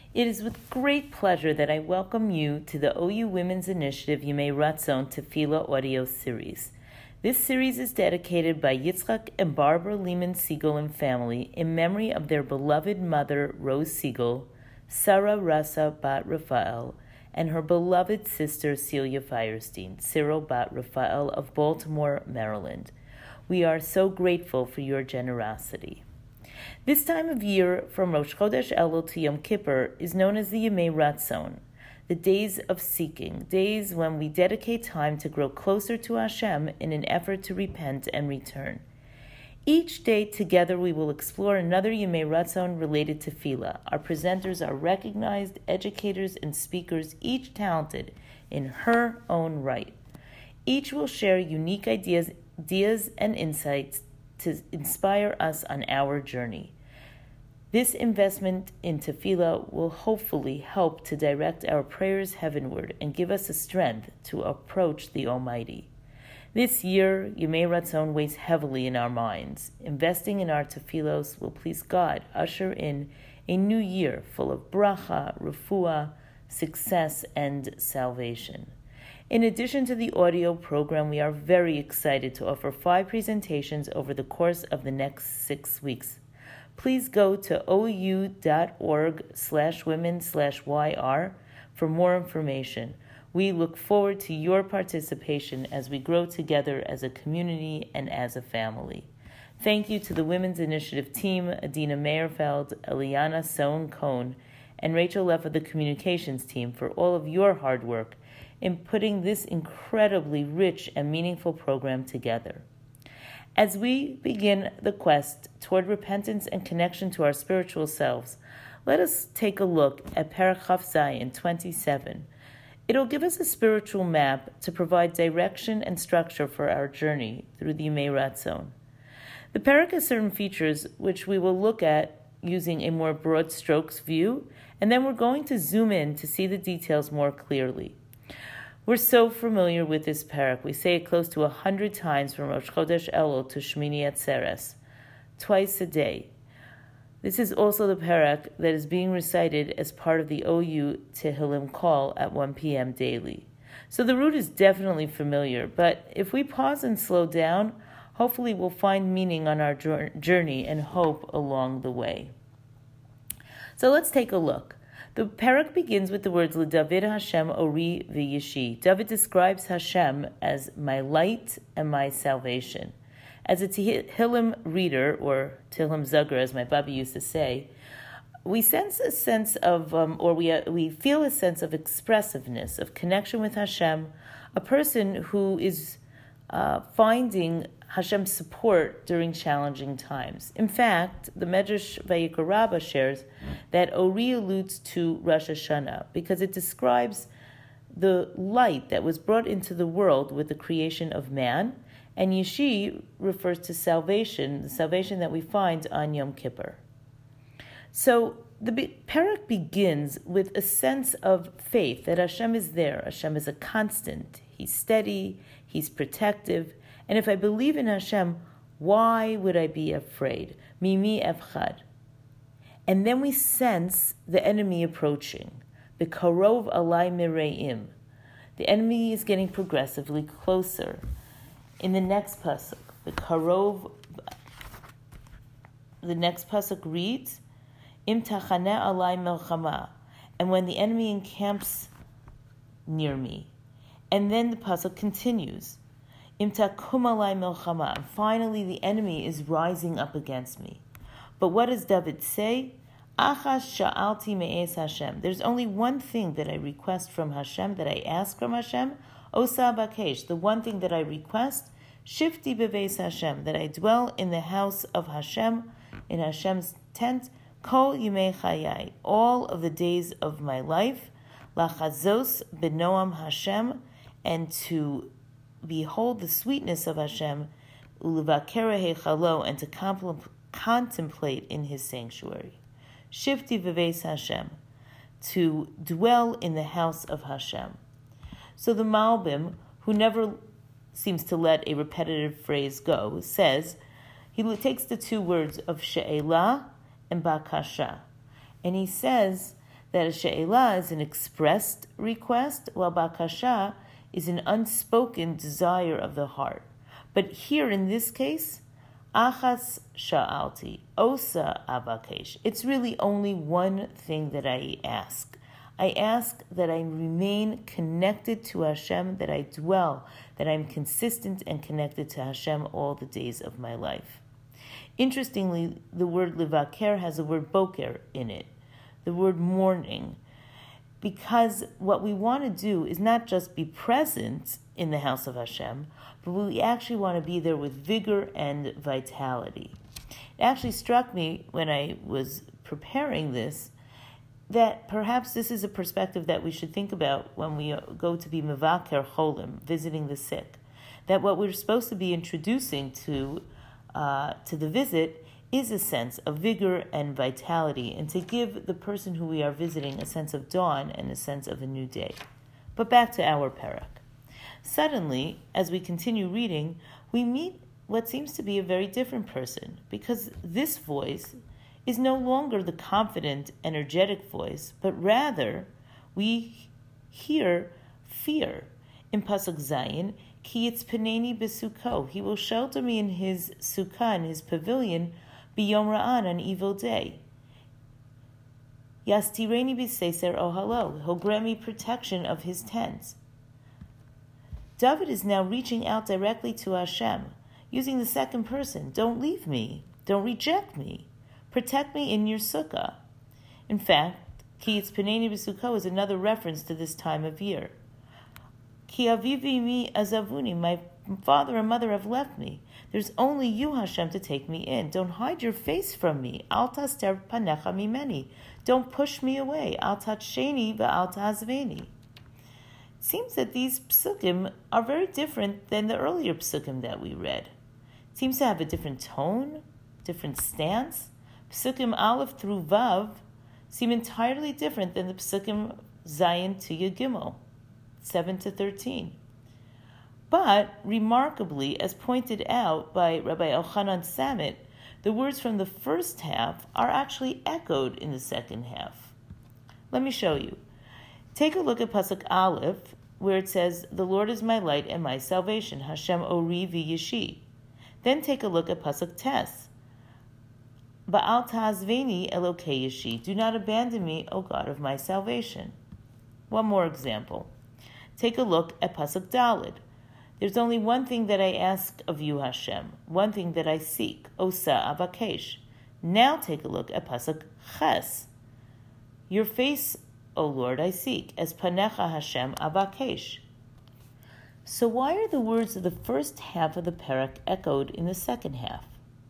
It is with great pleasure that I welcome you to the OU Women's Initiative Yimei Ratzon Tefillah audio series. This series is dedicated by Yitzchak and Barbara Lehman Siegel and family in memory of their beloved mother, Rose Siegel, Sarah Rasa Bat Raphael, and her beloved sister, Celia Firestein, Cyril Bat Raphael of Baltimore, Maryland. We are so grateful for your generosity. This time of year, from Rosh Chodesh Elul to Yom Kippur, is known as the Yemei Ratzon, the days of seeking, days when we dedicate time to grow closer to Hashem in an effort to repent and return. Each day together we will explore another Yemei Ratzon related to Tefillah. Our presenters are recognized educators and speakers, each talented in her own right. Each will share unique ideas and insights to inspire us on our journey. This investment in Tefillah will hopefully help to direct our prayers heavenward and give us the strength to approach the Almighty. This year, Yemei Ratzon weighs heavily in our minds. Investing in our tefillos will please God usher in a new year full of bracha, refuah, success, and salvation. In addition to the audio program, we are very excited to offer 5 presentations over the course of the next 6 weeks. Please go to ou.org/women/YR for more information. We look forward to your participation as we grow together as a community and as a family. Thank you to the Women's Initiative team, Adina Meyerfeld, Eliana Sohn-Cohn, and Rachel Leff of the Communications team for all of your hard work in putting this incredibly rich and meaningful program together. As we begin the quest toward repentance and connection to our spiritual selves, let us take a look at Perek Chaf Zayin 27. It'll give us a spiritual map to provide direction and structure for our journey through the Yemei Ratzon. The Perek has certain features which we will look at using a more broad strokes view, and then we're going to zoom in to see the details more clearly. We're so familiar with this Perek. We say it close to 100 times from Rosh Chodesh Elul to Shmini Atzeres, twice a day. This is also the Perek that is being recited as part of the OU Tehillim call at 1 p.m. daily. So the route is definitely familiar, but if we pause and slow down, hopefully we'll find meaning on our journey and hope along the way. So let's take a look. The Perek begins with the words L'David Hashem Ori V'Yishi. David describes Hashem as my light and my salvation. As a Tehillim reader, or Tehillim Zagra, as my Baba used to say, we sense a sense of, we feel a sense of expressiveness, of connection with Hashem, a person who is finding Hashem's support during challenging times. In fact, the Medrash Vayikra Rabbah shares that Ori alludes to Rosh Hashanah because it describes the light that was brought into the world with the creation of man, and Yishi refers to salvation, the salvation that we find on Yom Kippur. So the Perek begins with a sense of faith that Hashem is there. Hashem is a constant. He's steady. He's protective. And if I believe in Hashem, why would I be afraid? Mimi efchad. And then we sense the enemy approaching. B'karov alai mireim. The enemy is getting progressively closer. In the next pasuk, the next pasuk reads, Im tachaneh alai melchama, and when the enemy encamps near me. And then the pasuk continues, Im takum alai melchama, and finally the enemy is rising up against me. But what does David say? Achas sha'alti me'es Hashem. There's only one thing that I request from Hashem, that I ask from Hashem, Osa bakesh, the one thing that I request, Shifti beveis Hashem, that I dwell in the house of Hashem, in Hashem's tent, Kol yimei chayai, all of the days of my life, Lachazos benoam Hashem, and to behold the sweetness of Hashem, Ulevakere hechalo, and to contemplate in His sanctuary. Shifti beveis Hashem, to dwell in the house of Hashem. So the Malbim, who never seems to let a repetitive phrase go, says, he takes the 2 words of she'elah and bakasha, and he says that a she'elah is an expressed request, while bakasha is an unspoken desire of the heart. But here in this case, achas sha'alti, osa avakesh. It's really only one thing that I ask. I ask that I remain connected to Hashem, that I dwell, that I'm consistent and connected to Hashem all the days of my life. Interestingly, the word levaker has the word boker in it, the word morning, because what we want to do is not just be present in the house of Hashem, but we actually want to be there with vigor and vitality. It actually struck me when I was preparing this that perhaps this is a perspective that we should think about when we go to be mevaker cholim, visiting the sick. That what we're supposed to be introducing to the visit is a sense of vigor and vitality, and to give the person who we are visiting a sense of dawn and a sense of a new day. But back to our parak. Suddenly, as we continue reading, we meet what seems to be a very different person, because this voice is no longer the confident, energetic voice, but rather we hear fear. In Pasuk Zayin, Ki yitzpaneni b'sukkah, he will shelter me in his sukkah, in his pavilion, b'yom ra'an, an evil day. Yastireni b'seser ohalo, he'll grant me protection of his tents. David is now reaching out directly to Hashem, using the second person. Don't leave me. Don't reject me. Protect me in your sukkah. In fact, Ki yitzpaneni b'sukkah is another reference to this time of year. Ki avivi mi azavuni, my father and mother have left me. There's only you, Hashem, to take me in. Don't hide your face from me. Al taster panecha mimeni. Don't push me away. Al tatsheni v'al ta'azveni. It seems that these psukim are very different than the earlier psukim that we read. It seems to have a different tone, different stance. Psukim Aleph through Vav seem entirely different than the psukim Zayin to Yud Gimel, 7 to 13. But, remarkably, as pointed out by Rabbi Elchanan Samet, the words from the first half are actually echoed in the second half. Let me show you. Take a look at Pasuk Aleph, where it says, "The Lord is my light and my salvation, Hashem ori v'yishi." Then take a look at Pasuk Tes. Ba'al ta'azveni Elokei yishi. Do not abandon me, O God of my salvation. One more example. Take a look at Pasuk Daled. There's only one thing that I ask of you, Hashem, one thing that I seek, Osa Avakesh. Now take a look at Pasuk Ches. Your face, O Lord, I seek, as Panecha Hashem Avakesh. So why are the words of the first half of the parak echoed in the second half?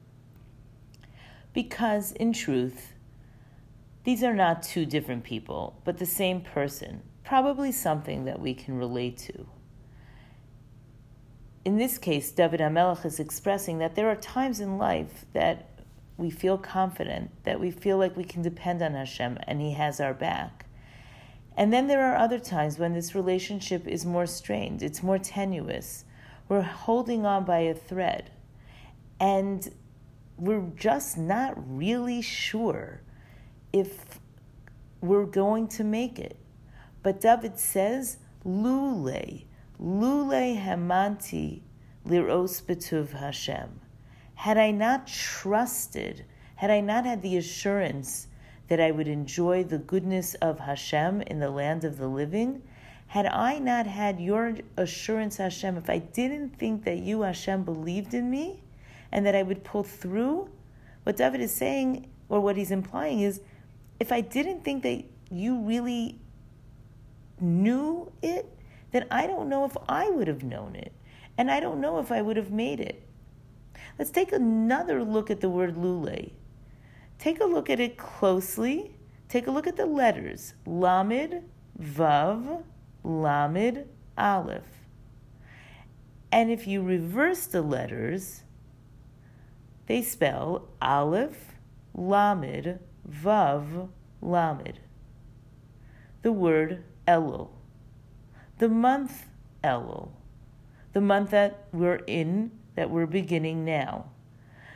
Because, in truth, these are not two different people, but the same person, probably something that we can relate to. In this case, David HaMelech is expressing that there are times in life that we feel confident, that we feel like we can depend on Hashem and He has our back. And then there are other times when this relationship is more strained, it's more tenuous. We're holding on by a thread. And we're just not really sure if we're going to make it. But David says, Lule hamanti liros betuv Hashem. Had I not trusted, had I not had the assurance that I would enjoy the goodness of Hashem in the land of the living, had I not had your assurance, Hashem, if I didn't think that you, Hashem, believed in me and that I would pull through, what David is saying, or what he's implying is, if I didn't think that you really knew it, then I don't know if I would have known it. And I don't know if I would have made it. Let's take another look at the word lule. Take a look at it closely. Take a look at the letters. Lamed, Vav, Lamed, Aleph. And if you reverse the letters, they spell Aleph, Lamed, Vav, Lamed. The word Elul. The month Elul. The month that we're in, that we're beginning now.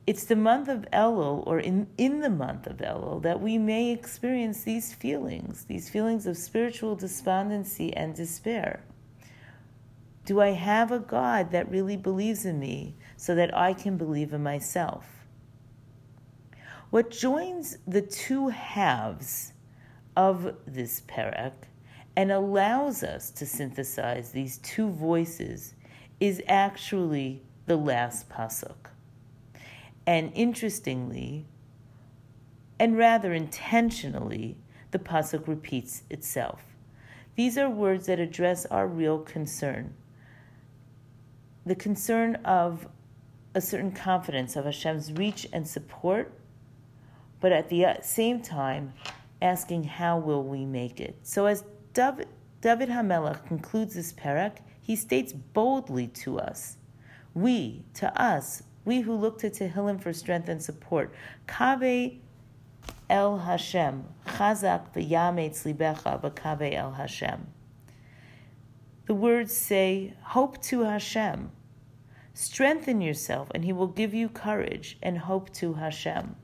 it's the month of Elul, or in the month of Elul, that we may experience these feelings of spiritual despondency and despair. Do I have a God that really believes in me so that I can believe in myself? What joins the two halves of this perek and allows us to synthesize these two voices is actually the last pasuk. And interestingly, and rather intentionally, the pasuk repeats itself. These are words that address our real concern. The concern of a certain confidence of Hashem's reach and support, but at the same time, asking how will we make it. So as David HaMelech concludes this perek, he states boldly to us, we who look to Tehillim for strength and support, Kaveh El Hashem, Chazak v'yametz libecha b'kaveh El Hashem. The words say, hope to Hashem. Strengthen yourself, and He will give you courage, and hope to Hashem.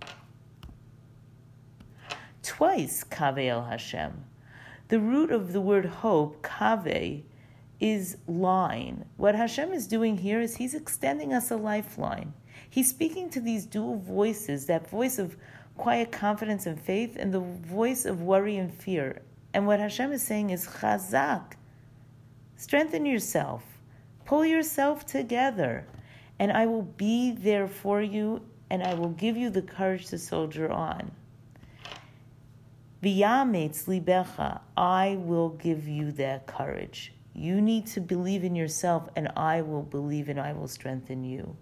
Twice, Kaveh El Hashem. The root of the word hope, Kaveh, is line. What Hashem is doing here is He's extending us a lifeline. He's speaking to these dual voices, that voice of quiet confidence and faith, and the voice of worry and fear. And what Hashem is saying is, Chazak, strengthen yourself, pull yourself together, and I will be there for you, and I will give you the courage to soldier on. V'yametz libecha, I will give you that courage. You need to believe in yourself, and I will believe and I will strengthen you.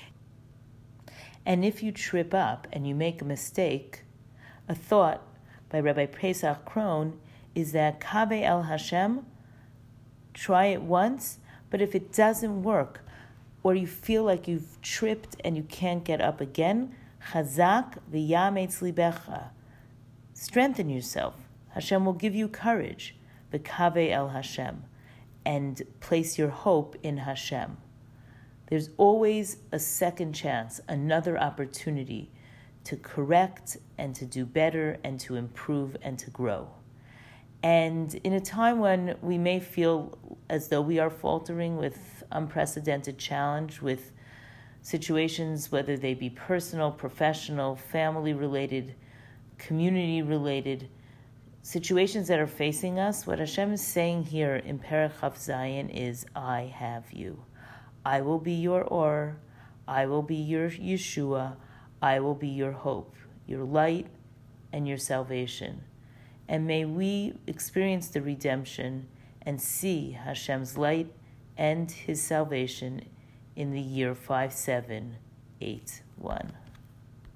And if you trip up and you make a mistake, a thought by Rabbi Pesach Krohn is that Kaveh El Hashem, try it once, but if it doesn't work, or you feel like you've tripped and you can't get up again, Chazak v'yametz libecha, strengthen yourself. Hashem will give you courage. V'kaveh El Hashem, and place your hope in Hashem. There's always a second chance, another opportunity to correct and to do better and to improve and to grow. And in a time when we may feel as though we are faltering with unprecedented challenge, with situations, whether they be personal, professional, family-related, community-related, situations that are facing us, what Hashem is saying here in Perek Chaf Zayin is, I have you. I will be your Or, I will be your Yeshua, I will be your hope, your light, and your salvation. And may we experience the redemption and see Hashem's light and His salvation in the year 5781.